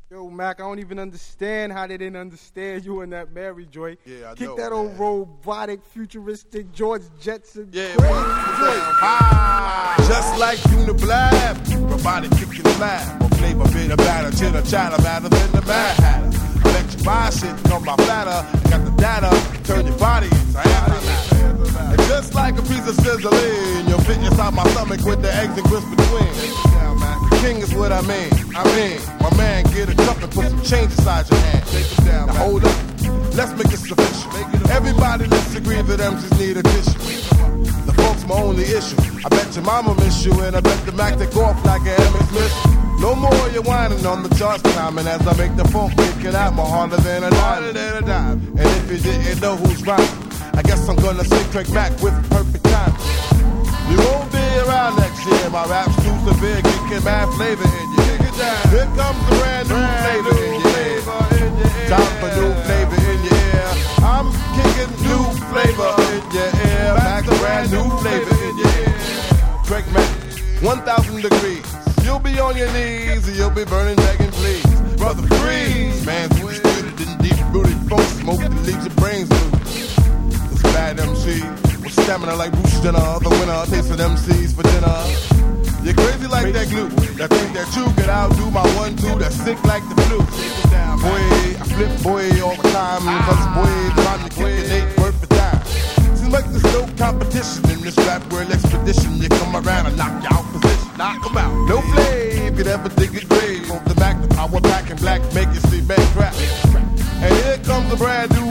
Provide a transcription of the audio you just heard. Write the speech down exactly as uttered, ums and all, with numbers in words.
Yo, Mac, I don't even understand how they didn't understand you in that Mary joint. Yeah, I Kick know, that man. old robotic, futuristic George Jetson. Yeah, crazy well, joint. ah, just like Uniblab, robotic kicking the lab. Or flavor bit of batter, chitter chatter, matter than the Mad Hatter. Electrify shit on my platter. I got the data, turn your body into antimatter. And just like a piece of sizzling, you'll fit inside my stomach with the eggs and grits between. The king is what I mean. I mean, my man, get a cup and put some change inside your hand. Take it down, now hold up. Let's make it sufficient. Everybody let's agree that M Cs need a tissue. The folks my only issue. I bet your mama miss you, and I bet the Mac take off like a M X Smith. No more you whining on the charts climbing as I make the funk kicking out more harder than a dime. And if you didn't know who's rhyming, I guess I'm gonna say Craig Mack with perfect time. You won't be around next year. My rap's too severe, kicking mad flavor in your ear. Here comes the brand new flavor in your ear. Time for new flavor in your ear. I'm kicking new flavor in your ear. Back the brand new flavor in your ear. Craig Mack, one thousand degrees. You'll be on your knees, you'll be burning, begging, please. Brother, freeze. Man's rooted in deep-rooted funk smoke that leaves your brains loose. This bad M C with stamina like Bruce Jenner, the winner tasting M Cs for dinner. You're crazy like that glue, that think that you could outdo my one-two that's sick like the flu. Boy, I flip boy all the time, cause boy, trying to kick it ain't worth a dime. Seems like there's no competition in this rap world expedition. You come around and knock you out position, knock 'em out. No flame could ever dig a grave. Off the back, the power pack and black, make you see bad crap. And here comes the brand new